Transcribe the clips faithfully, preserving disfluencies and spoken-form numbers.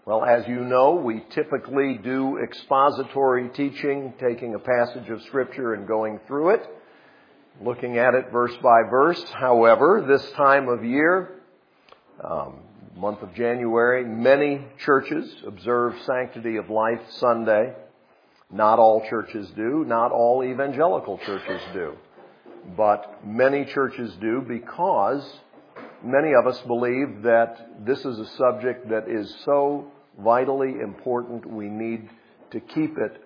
Well, as you know, we typically do expository teaching, taking a passage of Scripture and going through it, looking at it verse by verse. However, this time of year, um, month of January, many churches observe Sanctity of Life Sunday. Not all churches do, not all evangelical churches do, but many churches do because many of us believe that this is a subject that is so vitally important, we need to keep it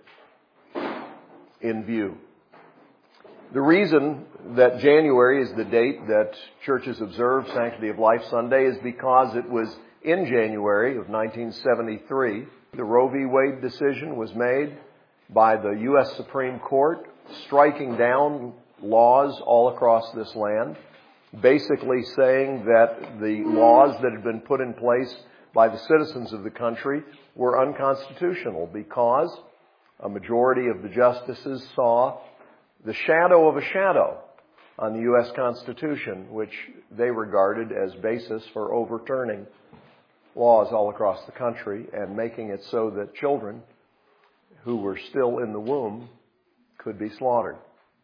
in view. The reason that January is the date that churches observe Sanctity of Life Sunday is because it was in January of nineteen seventy-three, the Roe v. Wade decision was made by the U S Supreme Court, striking down laws all across this land, basically saying that the laws that had been put in place by the citizens of the country were unconstitutional because a majority of the justices saw the shadow of a shadow on the U S Constitution, which they regarded as basis for overturning laws all across the country and making it so that children who were still in the womb could be slaughtered.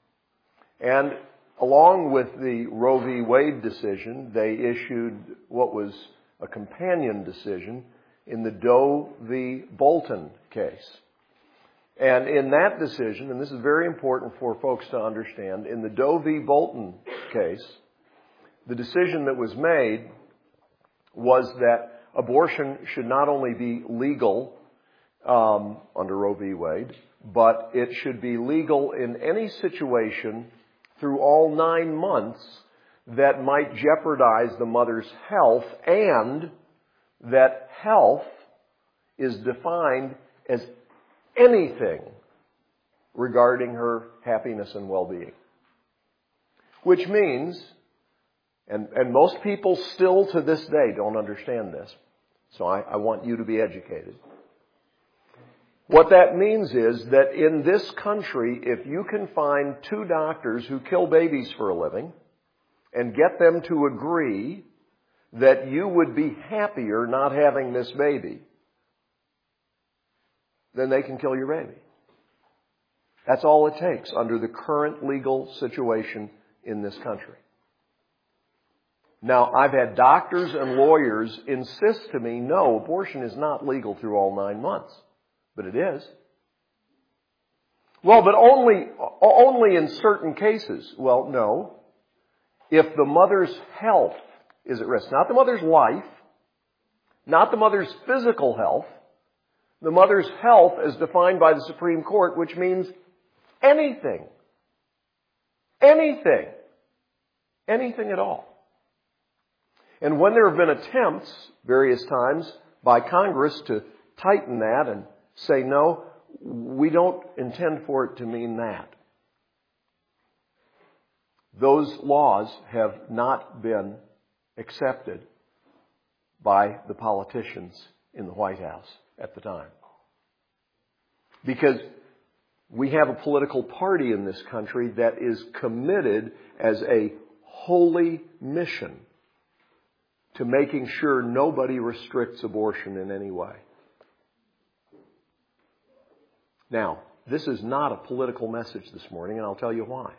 And along with the Roe v. Wade decision, they issued what was a companion decision in the Doe v. Bolton case. And in that decision, and this is very important for folks to understand, in the Doe v. Bolton case, the decision that was made was that abortion should not only be legal um, under Roe v. Wade, but it should be legal in any situation through all nine months that might jeopardize the mother's health, and that health is defined as anything regarding her happiness and well-being. Which means, and, and most people still to this day don't understand this, so I, I want you to be educated. What that means is that in this country, if you can find two doctors who kill babies for a living and get them to agree that you would be happier not having this baby, then they can kill your baby. That's all it takes under the current legal situation in this country. Now, I've had doctors and lawyers insist to me, no, abortion is not legal through all nine months. But it is. Well, but only, only in certain cases. Well, no. If the mother's health is at risk, not the mother's life, not the mother's physical health, the mother's health as defined by the Supreme Court, which means anything. Anything. Anything at all. And when there have been attempts, various times, by Congress to tighten that and say, no, we don't intend for it to mean that, those laws have not been accepted by the politicians in the White House at the time. Because we have a political party in this country that is committed as a holy mission to making sure nobody restricts abortion in any way. Now, this is not a political message this morning, and I'll tell you why.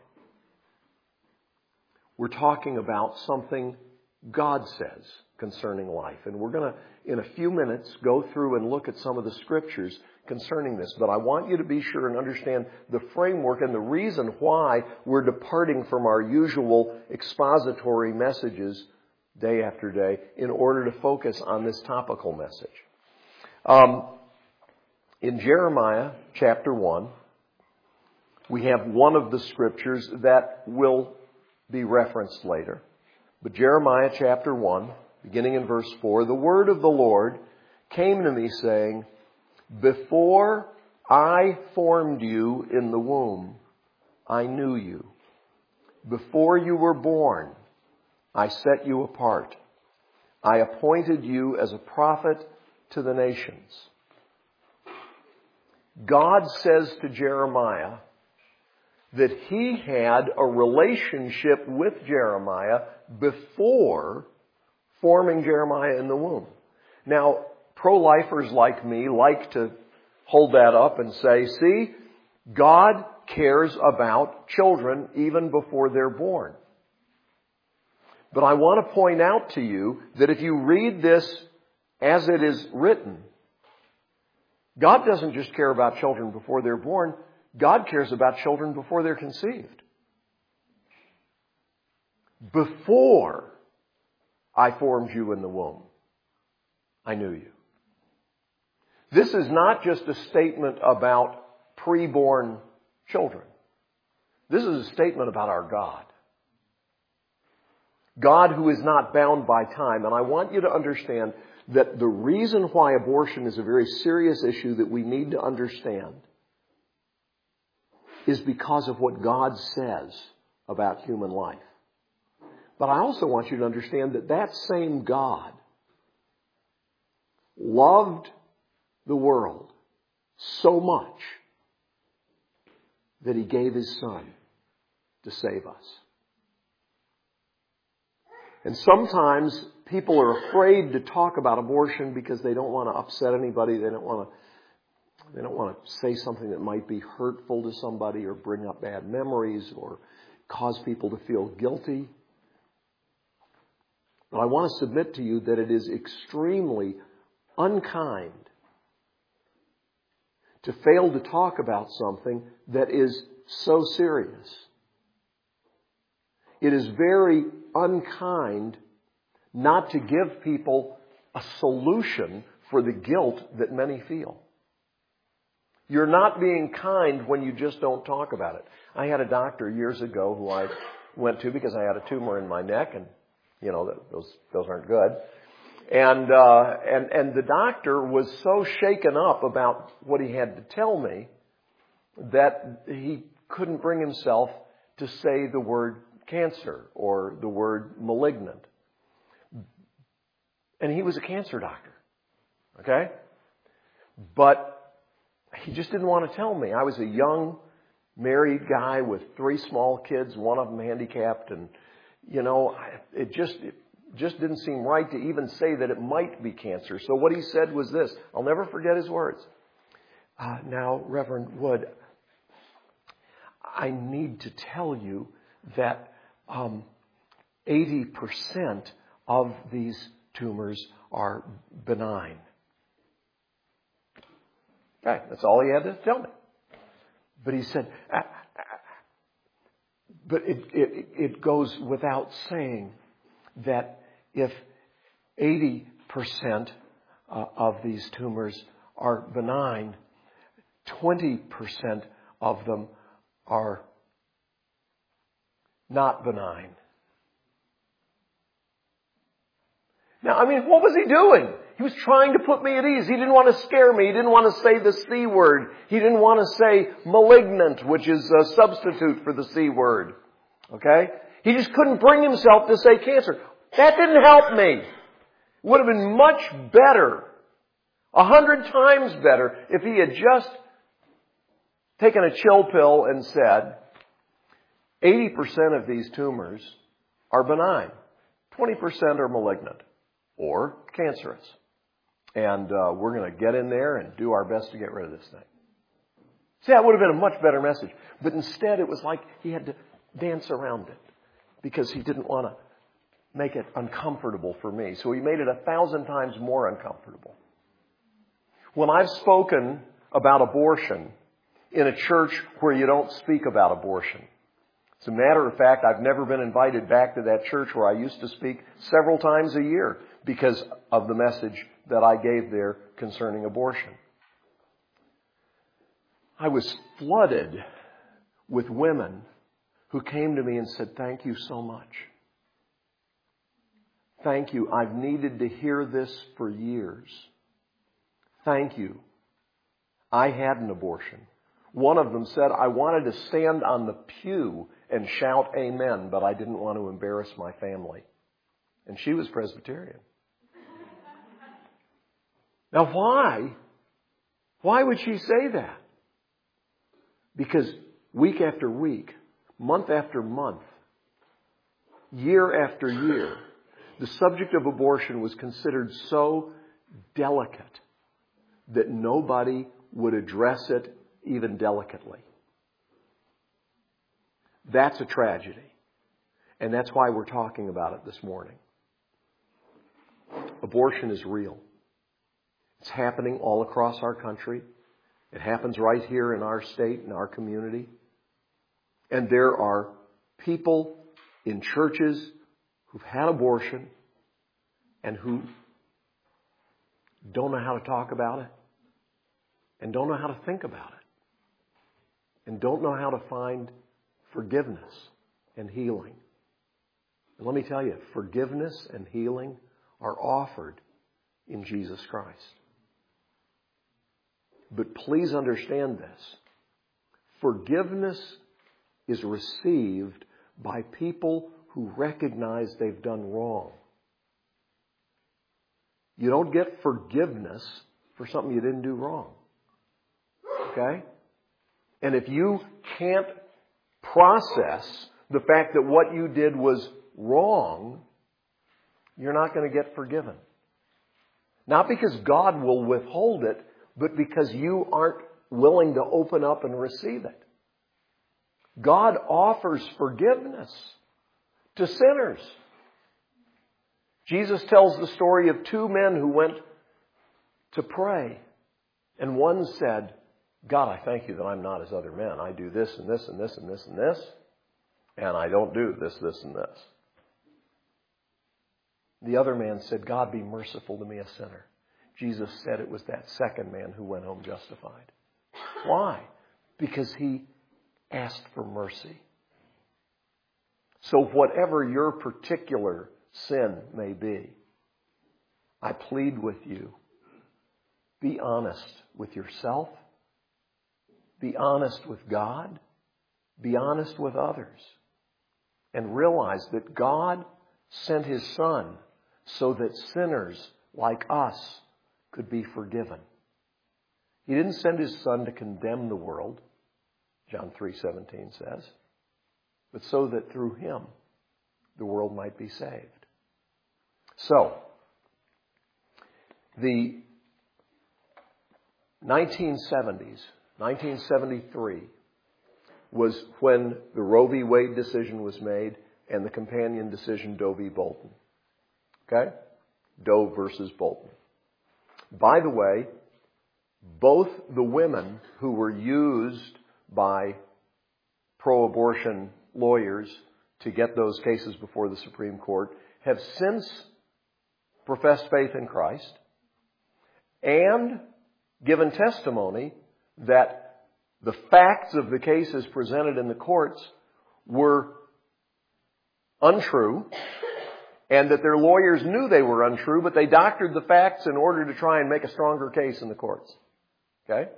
We're talking about something God says concerning life. And we're going to, in a few minutes, go through and look at some of the scriptures concerning this. But I want you to be sure and understand the framework and the reason why we're departing from our usual expository messages day after day in order to focus on this topical message. Um, in Jeremiah chapter one, we have one of the scriptures that will be referenced later. But Jeremiah chapter one, beginning in verse four, the word of the Lord came to me saying, before I formed you in the womb, I knew you. Before you were born, I set you apart. I appointed you as a prophet to the nations. God says to Jeremiah that he had a relationship with Jeremiah before forming Jeremiah in the womb. Now, pro-lifers like me like to hold that up and say, see, God cares about children even before they're born. But I want to point out to you that if you read this as it is written, God doesn't just care about children before they're born. God cares about children before they're conceived. Before I formed you in the womb, I knew you. This is not just a statement about preborn children. This is a statement about our God. God who is not bound by time. And I want you to understand that the reason why abortion is a very serious issue that we need to understand is because of what God says about human life. But I also want you to understand that that same God loved the world so much that He gave His Son to save us. And sometimes people are afraid to talk about abortion because they don't want to upset anybody. They don't want to, they don't want to say something that might be hurtful to somebody or bring up bad memories or cause people to feel guilty. But I want to submit to you that it is extremely unkind to fail to talk about something that is so serious. It is very unkind not to give people a solution for the guilt that many feel. You're not being kind when you just don't talk about it. I had a doctor years ago who I went to because I had a tumor in my neck, and you know those those aren't good. And uh, and and the doctor was so shaken up about what he had to tell me that he couldn't bring himself to say the word cancer or the word malignant. And he was a cancer doctor. Okay? But he just didn't want to tell me. I was a young married guy with three small kids, one of them handicapped, and you know, it just it just didn't seem right to even say that it might be cancer. So what he said was this. I'll never forget his words. Uh, now, Reverend Wood, I need to tell you that um, eighty percent of these tumors are benign. Okay, that's all he had to tell me. But he said, uh, but it, it, it goes without saying that if eighty percent uh, of these tumors are benign, twenty percent of them are not benign. Now, I mean, what was he doing? He was trying to put me at ease. He didn't want to scare me. He didn't want to say the C word. He didn't want to say malignant, which is a substitute for the C word. Okay? He just couldn't bring himself to say cancer. That didn't help me. It would have been much better, a hundred times better, if he had just taken a chill pill and said, eighty percent of these tumors are benign. twenty percent are malignant or cancerous. And uh, we're going to get in there and do our best to get rid of this thing. See, that would have been a much better message. But instead, it was like he had to dance around it because he didn't want to make it uncomfortable for me. So he made it a thousand times more uncomfortable. When I've spoken about abortion in a church where you don't speak about abortion, as a matter of fact, I've never been invited back to that church where I used to speak several times a year because of the message that I gave there concerning abortion. I was flooded with women who came to me and said, "Thank you so much. Thank you. I've needed to hear this for years. Thank you. I had an abortion." One of them said, "I wanted to stand on the pew and shout amen, but I didn't want to embarrass my family." And she was Presbyterian. Now why? Why would she say that? Because week after week, month after month, year after year, the subject of abortion was considered so delicate that nobody would address it even delicately. That's a tragedy. And that's why we're talking about it this morning. Abortion is real. It's happening all across our country. It happens right here in our state, in our community. And there are people in churches who've had abortion and who don't know how to talk about it and don't know how to think about it and don't know how to find forgiveness and healing. And let me tell you, forgiveness and healing are offered in Jesus Christ. But please understand this. Forgiveness is received by people who recognize they've done wrong. You don't get forgiveness for something you didn't do wrong. Okay? And if you can't process the fact that what you did was wrong, you're not going to get forgiven. Not because God will withhold it, but because you aren't willing to open up and receive it. God offers forgiveness to sinners. Jesus tells the story of two men who went to pray. And one said, God, I thank you that I'm not as other men. I do this and this and this and this and this. And I don't do this, this, and this. The other man said, God, be merciful to me, a sinner. Jesus said it was that second man who went home justified. Why? Because he asked for mercy. So whatever your particular sin may be, I plead with you, be honest with yourself. Be honest with God. Be honest with others. And realize that God sent His Son so that sinners like us could be forgiven. He didn't send His Son to condemn the world, John three seventeen says, but so that through Him the world might be saved. So, the nineteen seventies, nineteen seventy-three, was when the Roe v. Wade decision was made and the companion decision, Doe v. Bolton. Okay? Doe versus Bolton. By the way, both the women who were used by pro-abortion lawyers to get those cases before the Supreme Court have since professed faith in Christ and given testimony that the facts of the cases presented in the courts were untrue and that their lawyers knew they were untrue, but they doctored the facts in order to try and make a stronger case in the courts. Okay?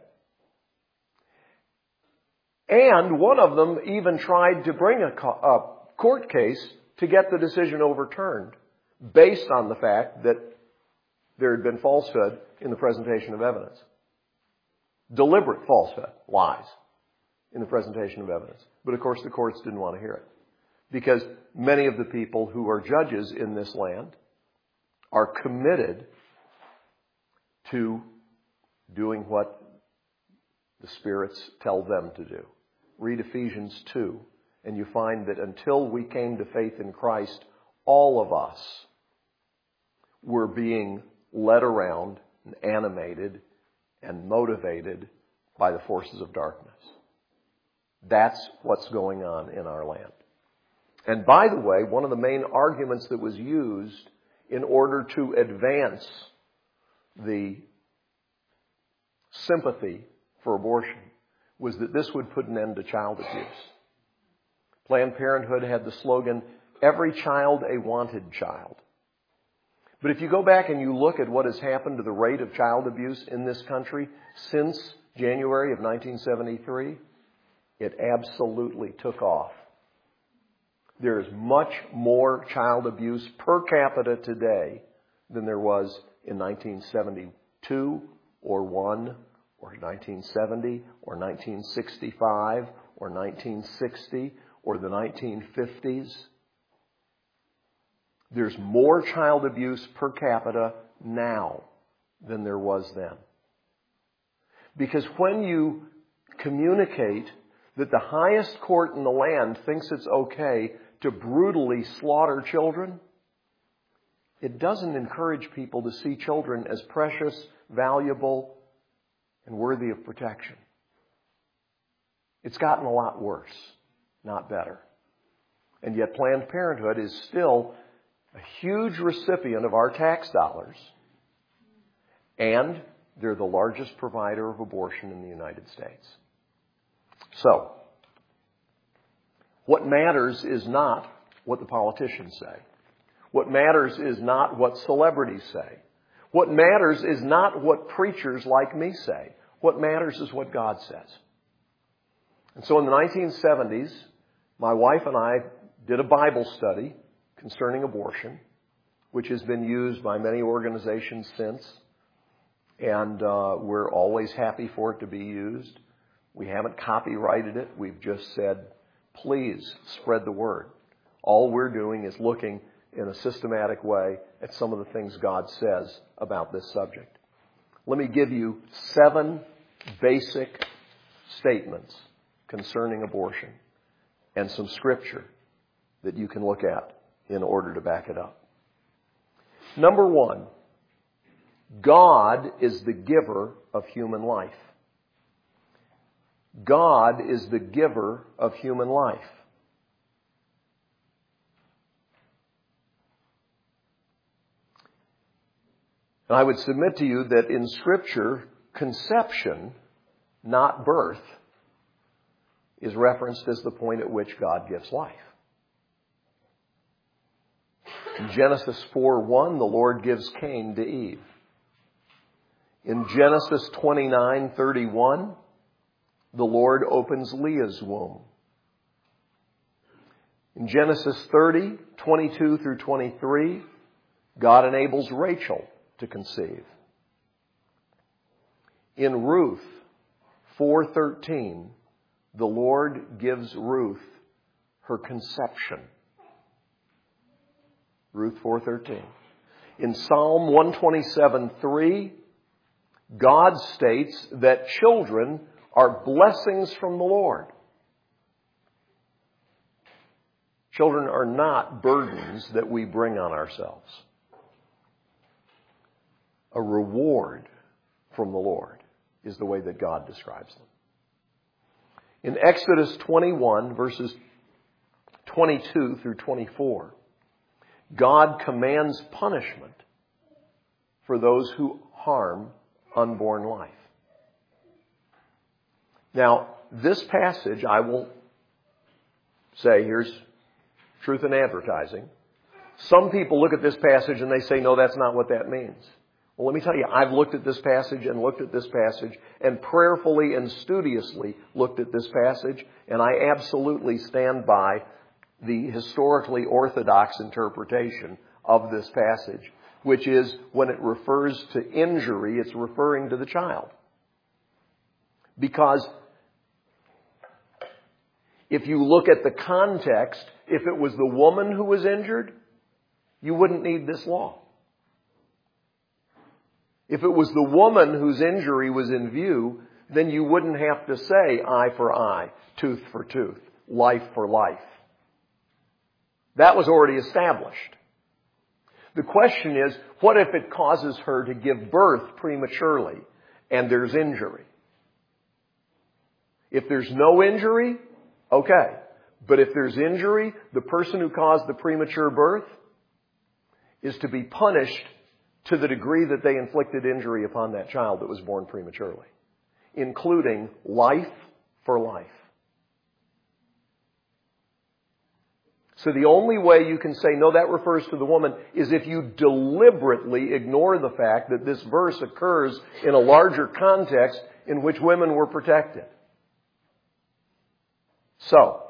And one of them even tried to bring a, co- a court case to get the decision overturned based on the fact that there had been falsehood in the presentation of evidence. Deliberate falsehood, lies, in the presentation of evidence. But of course the courts didn't want to hear it. Because many of the people who are judges in this land are committed to doing what the spirits tell them to do. Read Ephesians two, and you find that until we came to faith in Christ, all of us were being led around and animated and motivated by the forces of darkness. That's what's going on in our land. And by the way, one of the main arguments that was used in order to advance the sympathy for abortion was that this would put an end to child abuse. Planned Parenthood had the slogan, "Every child a wanted child." But if you go back and you look at what has happened to the rate of child abuse in this country since January of nineteen seventy-three, it absolutely took off. There is much more child abuse per capita today than there was in nineteen seventy-two or one or nineteen seventy or nineteen sixty-five or nineteen sixty or the nineteen fifties. There's more child abuse per capita now than there was then. Because when you communicate that the highest court in the land thinks it's okay to brutally slaughter children, it doesn't encourage people to see children as precious, valuable, and worthy of protection. It's gotten a lot worse, not better. And yet Planned Parenthood is still a huge recipient of our tax dollars, and they're the largest provider of abortion in the United States. So, what matters is not what the politicians say. What matters is not what celebrities say. What matters is not what preachers like me say. What matters is what God says. And so in the nineteen seventies, my wife and I did a Bible study concerning abortion, which has been used by many organizations since. And uh, we're always happy for it to be used. We haven't copyrighted it. We've just said, please spread the word. All we're doing is looking in a systematic way at some of the things God says about this subject. Let me give you seven basic statements concerning abortion and some scripture that you can look at in order to back it up. Number one, God is the giver of human life. God is the giver of human life. And I would submit to you that in Scripture, conception, not birth, is referenced as the point at which God gives life. In Genesis four one, the Lord gives Cain to Eve. In Genesis twenty-nine thirty-one, the Lord opens Leah's womb. In Genesis thirty twenty-two through twenty-three, God enables Rachel to conceive. In Ruth four thirteen, the Lord gives Ruth her conception. Ruth four thirteen. In Psalm one twenty-seven three, God states that children are blessings from the Lord. Children are not burdens that we bring on ourselves. A reward from the Lord is the way that God describes them. In Exodus twenty-one, verses twenty-two through twenty-four, God commands punishment for those who harm unborn life. Now, this passage, I will say, here's truth in advertising. Some people look at this passage and they say, no, that's not what that means. Well, let me tell you, I've looked at this passage and looked at this passage and prayerfully and studiously looked at this passage, and I absolutely stand by the historically orthodox interpretation of this passage, which is when it refers to injury, it's referring to the child. Because if you look at the context, if it was the woman who was injured, you wouldn't need this law. If it was the woman whose injury was in view, then you wouldn't have to say eye for eye, tooth for tooth, life for life. That was already established. The question is, what if it causes her to give birth prematurely and there's injury? If there's no injury, okay. But if there's injury, the person who caused the premature birth is to be punished to the degree that they inflicted injury upon that child that was born prematurely, including life for life. So the only way you can say, no, that refers to the woman, is if you deliberately ignore the fact that this verse occurs in a larger context in which women were protected. So,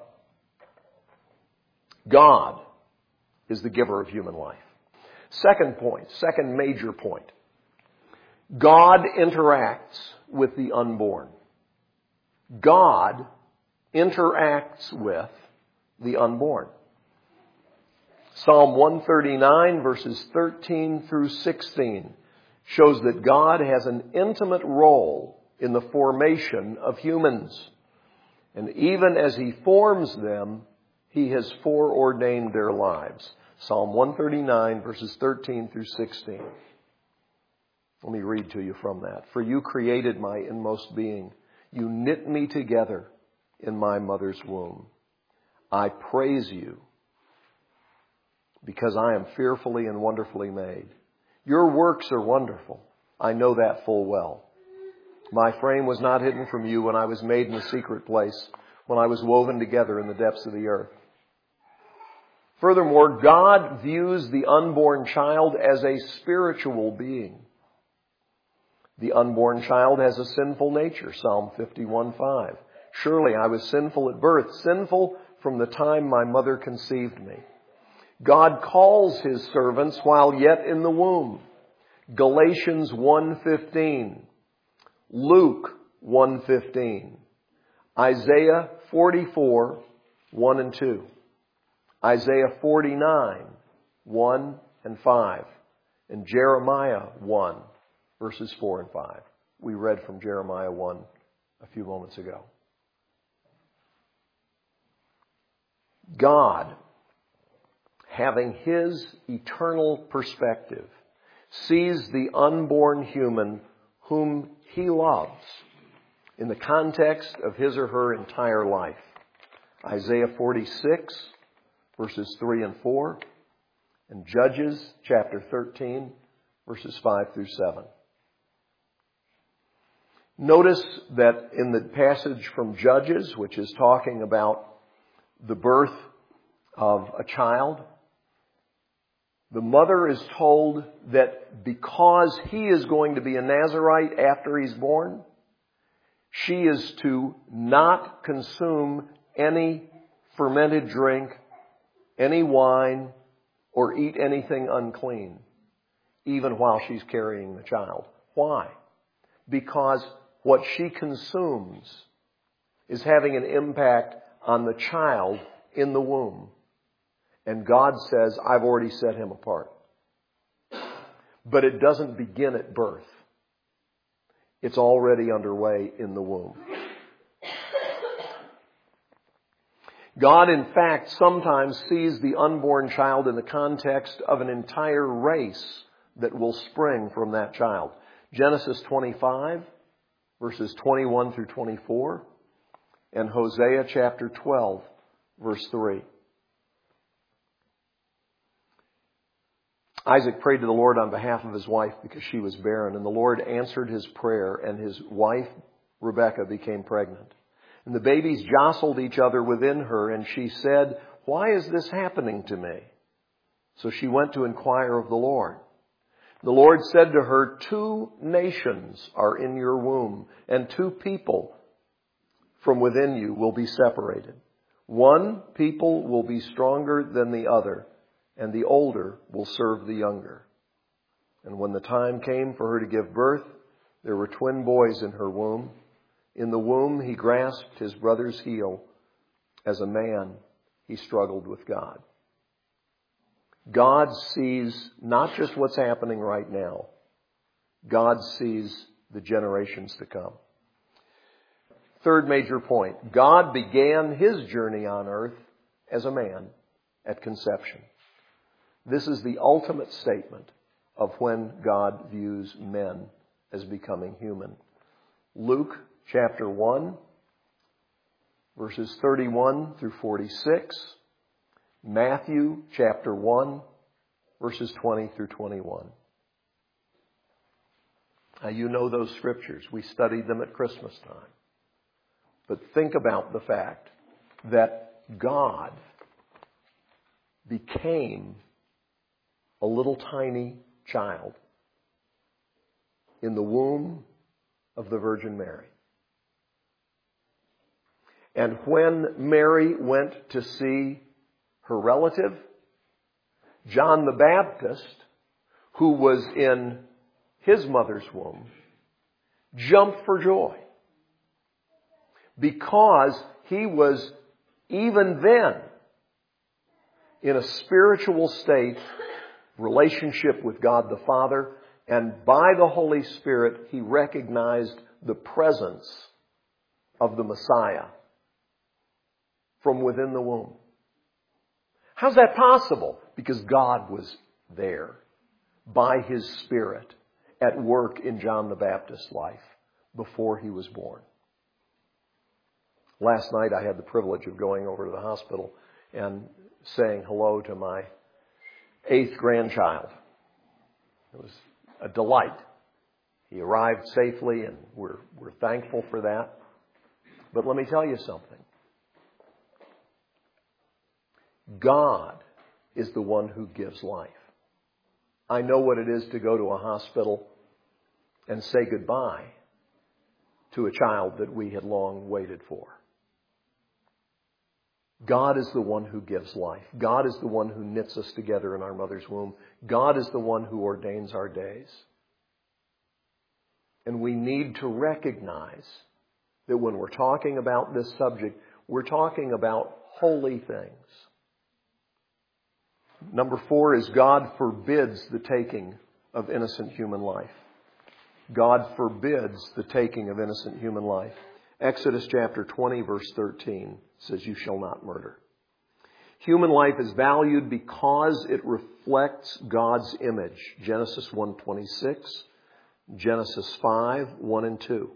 God is the giver of human life. Second point, second major point. God interacts with the unborn. God interacts with the unborn. Psalm one thirty-nine, verses thirteen through sixteen, shows that God has an intimate role in the formation of humans. And even as He forms them, He has foreordained their lives. Psalm one thirty-nine, verses thirteen through sixteen. Let me read to you from that. For you created my inmost being. You knit me together in my mother's womb. I praise you because I am fearfully and wonderfully made. Your works are wonderful. I know that full well. My frame was not hidden from you when I was made in the secret place, when I was woven together in the depths of the earth. Furthermore, God views the unborn child as a spiritual being. The unborn child has a sinful nature, Psalm fifty-one five. Surely I was sinful at birth, sinful from the time my mother conceived me. God calls His servants while yet in the womb. Galatians one fifteen. Luke one fifteen. Isaiah forty-four, one and two. Isaiah forty-nine, one and five. And Jeremiah one, verses four and five. We read from Jeremiah one a few moments ago. God, having His eternal perspective, sees the unborn human whom He loves in the context of his or her entire life. Isaiah forty-six, verses three and four, and Judges chapter thirteen, verses five through seven. Notice that in the passage from Judges, which is talking about the birth of a child, the mother is told that because he is going to be a Nazirite after he's born, she is to not consume any fermented drink, any wine, or eat anything unclean, even while she's carrying the child. Why? Because what she consumes is having an impact on the child in the womb. And God says, I've already set him apart. But it doesn't begin at birth. It's already underway in the womb. God, in fact, sometimes sees the unborn child in the context of an entire race that will spring from that child. Genesis twenty-five, verses twenty-one through twenty-four, and Hosea chapter twelve, verse three. Isaac prayed to the Lord on behalf of his wife because she was barren, and the Lord answered his prayer, and his wife, Rebekah, became pregnant. And the babies jostled each other within her, and she said, "Why is this happening to me?" So she went to inquire of the Lord. The Lord said to her, "Two nations are in your womb, and two people from within you will be separated. One people will be stronger than the other, and the older will serve the younger." And when the time came for her to give birth, there were twin boys in her womb. In the womb he grasped his brother's heel. As a man, he struggled with God. God sees not just what's happening right now. God sees the generations to come. Third major point. God began his journey on earth as a man at conception. This is the ultimate statement of when God views men as becoming human. Luke chapter one, verses thirty-one through forty-six. Matthew chapter one, verses twenty through twenty-one. Now you know those scriptures. We studied them at Christmas time. But think about the fact that God became a little tiny child in the womb of the Virgin Mary. And when Mary went to see her relative, John the Baptist, who was in his mother's womb, jumped for joy because he was even then in a spiritual state, relationship with God the Father, And by the Holy Spirit, he recognized the presence of the Messiah from within the womb. How's that possible? Because God was there by his Spirit at work in John the Baptist's life before he was born. Last night I had the privilege of going over to the hospital and saying hello to my eighth grandchild. It was a delight. He arrived safely, and we're, we're thankful for that. But let me tell you something. God is the one who gives life. I know what it is to go to a hospital and say goodbye to a child that we had long waited for. God is the one who gives life. God is the one who knits us together in our mother's womb. God is the one who ordains our days. And we need to recognize that when we're talking about this subject, we're talking about holy things. Number four is God forbids the taking of innocent human life. God forbids the taking of innocent human life. Exodus chapter twenty, verse thirteen says, "You shall not murder." Human life is valued because it reflects God's image. Genesis one twenty-six, Genesis five, one and two.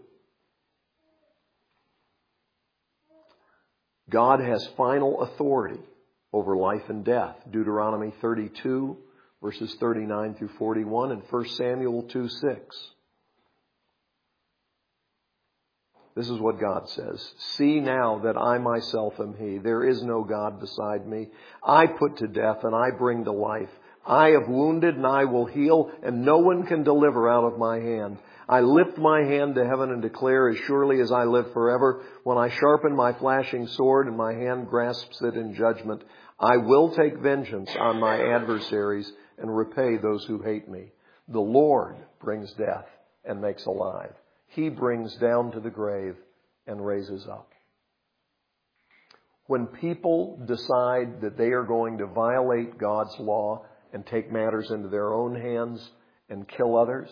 God has final authority over life and death. Deuteronomy thirty-two, verses thirty-nine through forty-one, and First Samuel two six. This is what God says. "See now that I myself am He. There is no God beside me. I put to death and I bring to life. I have wounded and I will heal, and no one can deliver out of my hand. I lift my hand to heaven and declare, as surely as I live forever, when I sharpen my flashing sword and my hand grasps it in judgment, I will take vengeance on my adversaries and repay those who hate me. The Lord brings death and makes alive. He brings down to the grave and raises up." When people decide that they are going to violate God's law and take matters into their own hands and kill others,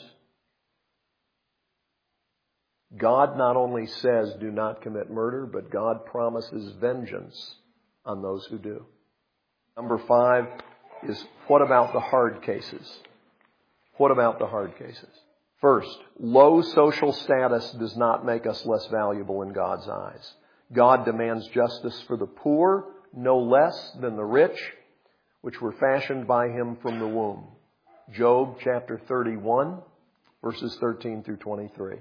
God not only says do not commit murder, but God promises vengeance on those who do. Number five is, what about the hard cases? What about the hard cases? First, low social status does not make us less valuable in God's eyes. God demands justice for the poor no less than the rich, which were fashioned by Him from the womb. Job chapter thirty-one, verses thirteen through twenty-three.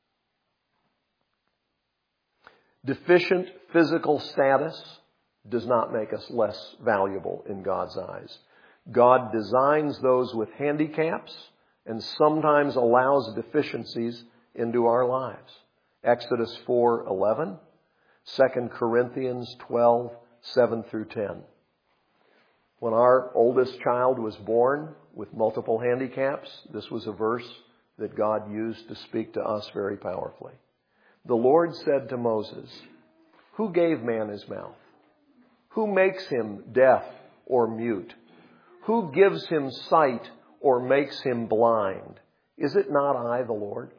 Deficient physical status does not make us less valuable in God's eyes. God designs those with handicaps and sometimes allows deficiencies into our lives. Exodus four eleven, Second Corinthians twelve, seven through ten. When our oldest child was born with multiple handicaps, this was a verse that God used to speak to us very powerfully. The Lord said to Moses, "Who gave man his mouth? Who makes him deaf or mute? Who gives him sight or makes him blind? Is it not I, the Lord?"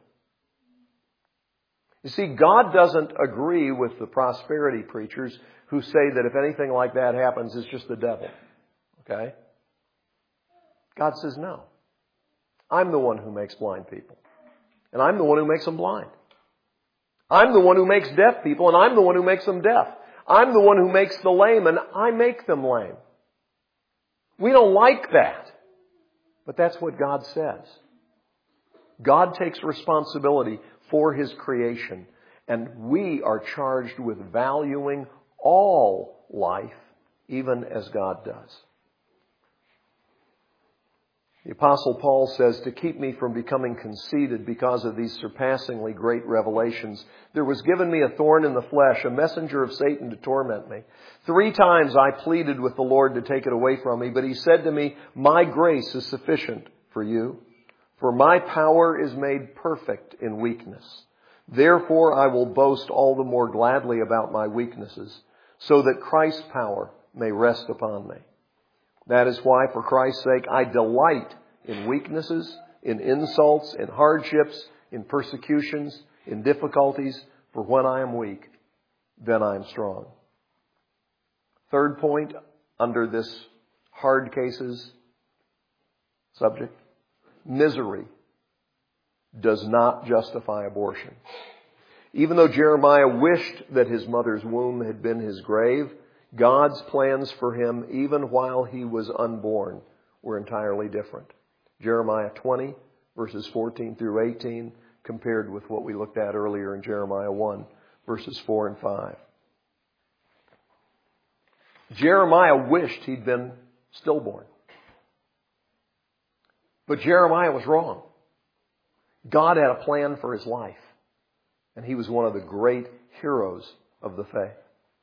You see, God doesn't agree with the prosperity preachers who say that if anything like that happens, it's just the devil. Okay? God says, no. I'm the one who makes blind people. And I'm the one who makes them blind. I'm the one who makes deaf people, and I'm the one who makes them deaf. I'm the one who makes the lame, and I make them lame. We don't like that. But that's what God says. God takes responsibility for His creation, and we are charged with valuing all life, even as God does. The Apostle Paul says, "To keep me from becoming conceited because of these surpassingly great revelations, there was given me a thorn in the flesh, a messenger of Satan to torment me. Three times I pleaded with the Lord to take it away from me, but He said to me, 'My grace is sufficient for you, for my power is made perfect in weakness. Therefore I will boast all the more gladly about my weaknesses, so that Christ's power may rest upon me. That is why, for Christ's sake, I delight in weaknesses, in insults, in hardships, in persecutions, in difficulties, for when I am weak, then I am strong. Third point under this hard cases subject, misery does not justify abortion. Even though Jeremiah wished that his mother's womb had been his grave, God's plans for him, even while he was unborn, were entirely different. Jeremiah twenty, verses fourteen through eighteen, compared with what we looked at earlier in Jeremiah one, verses four and five. Jeremiah wished he'd been stillborn. But Jeremiah was wrong. God had a plan for his life, and he was one of the great heroes of the faith.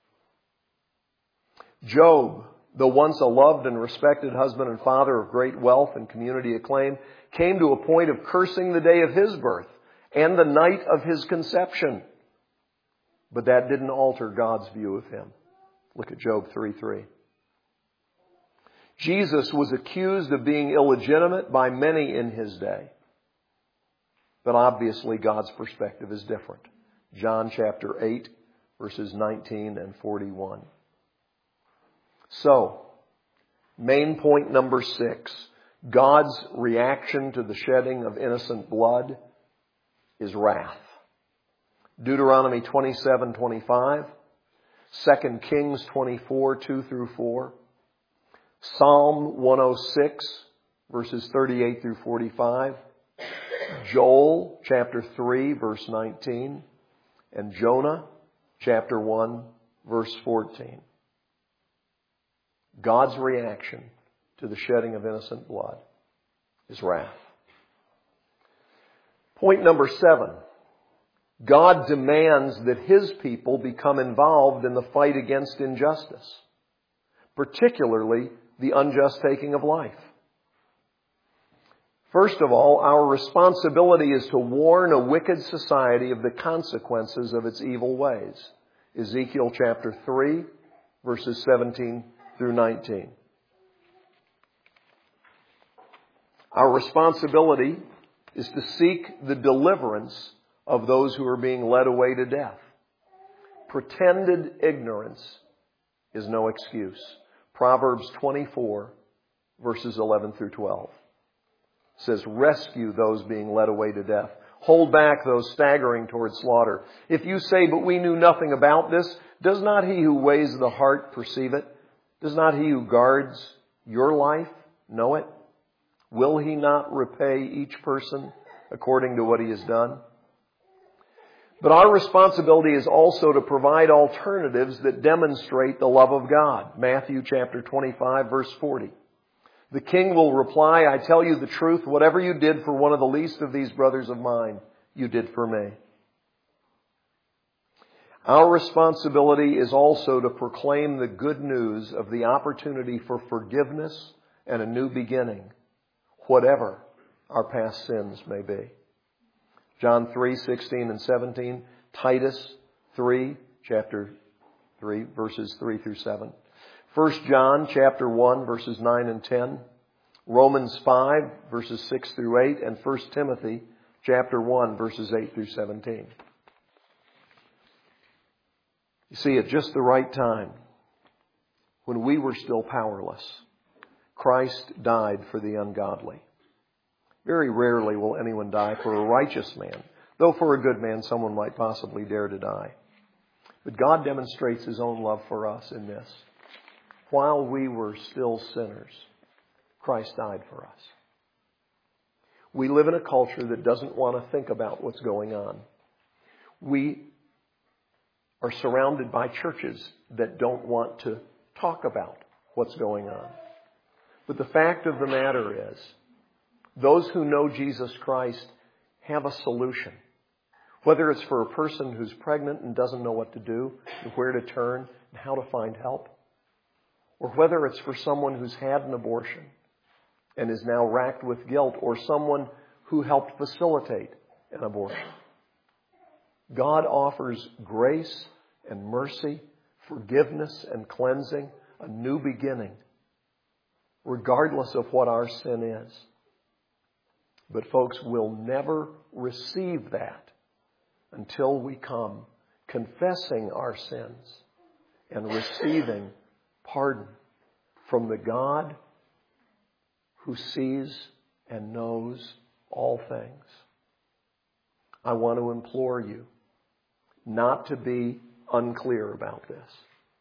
Job, though once a loved and respected husband and father of great wealth and community acclaim, came to a point of cursing the day of his birth and the night of his conception. But that didn't alter God's view of him. Look at Job three three. Jesus was accused of being illegitimate by many in his day. But obviously God's perspective is different. John chapter eight, verses nineteen and forty-one. So, main point number six, God's reaction to the shedding of innocent blood is wrath. Deuteronomy twenty-seven twenty-five, Second Kings twenty-four two through four, Psalm one oh six, verses thirty-eight through forty-five, Joel chapter three, verse nineteen, and Jonah chapter one, verse fourteen. God's reaction to the shedding of innocent blood is wrath. Point number seven. God demands that his people become involved in the fight against injustice, particularly the unjust taking of life. First of all, our responsibility is to warn a wicked society of the consequences of its evil ways. Ezekiel chapter three, verses seventeen through nineteen. Our responsibility is to seek the deliverance of those who are being led away to death. Pretended ignorance is no excuse. Proverbs twenty-four, verses eleven through twelve. Says, rescue those being led away to death. Hold back those staggering toward slaughter. If you say, but we knew nothing about this, does not he who weighs the heart perceive it? Does not he who guards your life know it? Will he not repay each person according to what he has done? But our responsibility is also to provide alternatives that demonstrate the love of God. Matthew chapter twenty-five, verse forty. The king will reply, I tell you the truth, whatever you did for one of the least of these brothers of mine, you did for me. Our responsibility is also to proclaim the good news of the opportunity for forgiveness and a new beginning, whatever our past sins may be. John three, sixteen and seventeen, Titus three, chapter three, verses three through seven. First John chapter one, verses nine and ten, Romans five, verses six through eight, and First Timothy chapter one, verses eight through seventeen. You see, at just the right time, when we were still powerless, Christ died for the ungodly. Very rarely will anyone die for a righteous man, though for a good man someone might possibly dare to die. But God demonstrates his own love for us in this. While we were still sinners, Christ died for us. We live in a culture that doesn't want to think about what's going on. We are surrounded by churches that don't want to talk about what's going on. But the fact of the matter is, those who know Jesus Christ have a solution. Whether it's for a person who's pregnant and doesn't know what to do, and where to turn, and how to find help. Or whether it's for someone who's had an abortion and is now racked with guilt, or someone who helped facilitate an abortion. God offers grace and mercy, forgiveness and cleansing, a new beginning, regardless of what our sin is. But folks, we'll never receive that until we come confessing our sins and receiving pardon from the God who sees and knows all things. I want to implore you not to be unclear about this.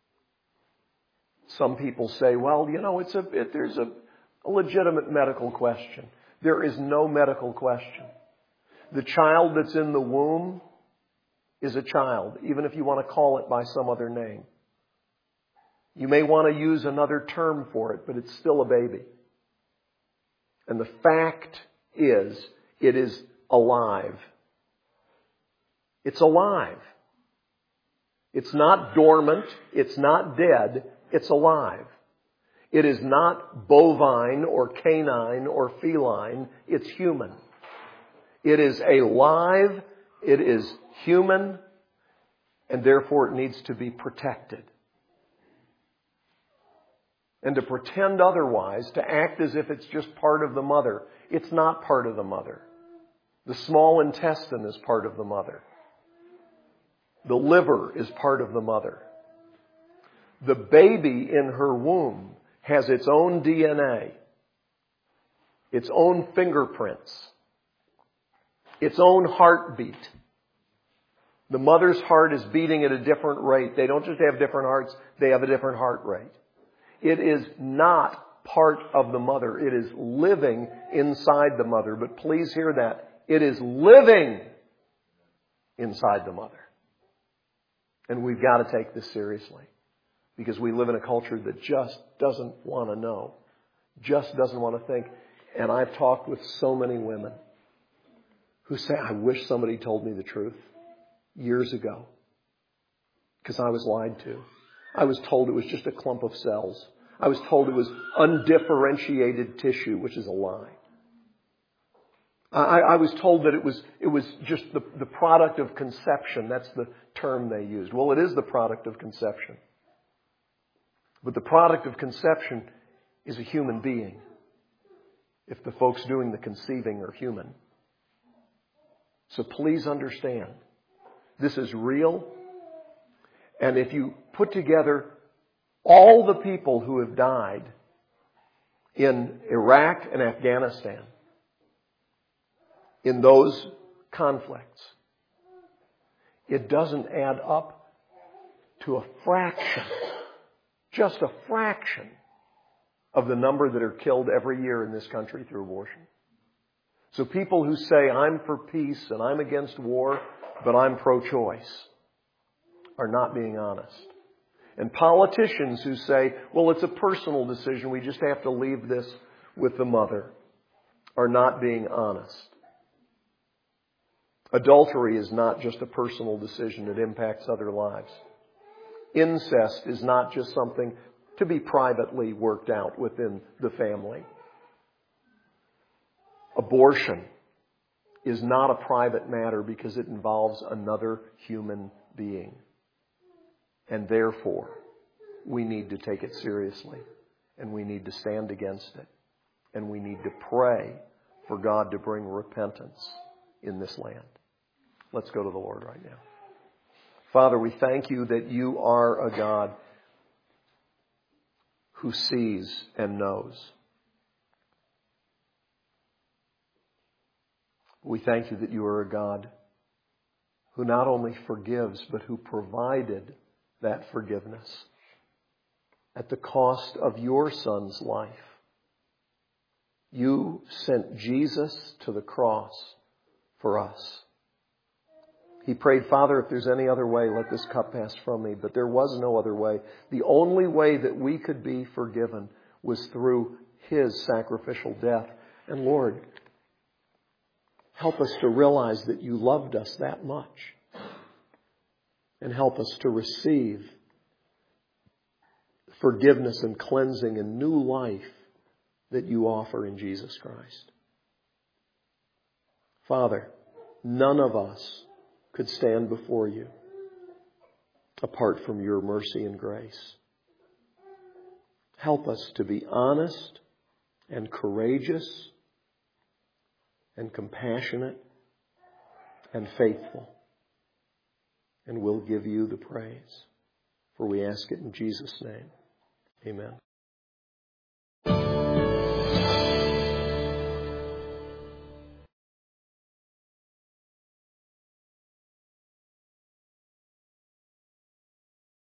Some people say, well, you know, it's a, it, there's a, a legitimate medical question. There is no medical question. The child that's in the womb is a child, even if you want to call it by some other name. You may want to use another term for it, but it's still a baby. And the fact is, it is alive. It's alive. It's not dormant. It's not dead. It's alive. It is not bovine or canine or feline. It's human. It is alive. It is human. And therefore it needs to be protected. And to pretend otherwise, to act as if it's just part of the mother, it's not part of the mother. The small intestine is part of the mother. The liver is part of the mother. The baby in her womb has its own D N A, its own fingerprints, its own heartbeat. The mother's heart is beating at a different rate. They don't just have different hearts, they have a different heart rate. It is not part of the mother. It is living inside the mother. But please hear that. It is living inside the mother. And we've got to take this seriously. Because we live in a culture that just doesn't want to know. Just doesn't want to think. And I've talked with so many women who say, I wish somebody told me the truth years ago. Because I was lied to. I was told it was just a clump of cells. I was told it was undifferentiated tissue, which is a lie. I, I was told that it was it was just the, the product of conception. That's the term they used. Well, it is the product of conception. But the product of conception is a human being. If the folks doing the conceiving are human. So please understand, this is real. And if you put together all the people who have died in Iraq and Afghanistan, in those conflicts, it doesn't add up to a fraction, just a fraction of the number that are killed every year in this country through abortion. So people who say, I'm for peace and I'm against war, but I'm pro-choice, are not being honest. And politicians who say, well, it's a personal decision, we just have to leave this with the mother, are not being honest. Adultery is not just a personal decision, it impacts other lives. Incest is not just something to be privately worked out within the family. Abortion is not a private matter because it involves another human being. And therefore, we need to take it seriously. And we need to stand against it. And we need to pray for God to bring repentance in this land. Let's go to the Lord right now. Father, we thank you that you are a God who sees and knows. We thank you that you are a God who not only forgives, but who provided that forgiveness at the cost of your Son's life. You sent Jesus to the cross for us. He prayed, Father, if there's any other way, let this cup pass from me. But there was no other way. The only way that we could be forgiven was through His sacrificial death. And Lord, help us to realize that you loved us that much. And help us to receive forgiveness and cleansing and new life that you offer in Jesus Christ. Father, none of us could stand before you apart from your mercy and grace. Help us to be honest and courageous and compassionate and faithful. And we'll give you the praise. For we ask it in Jesus' name. Amen.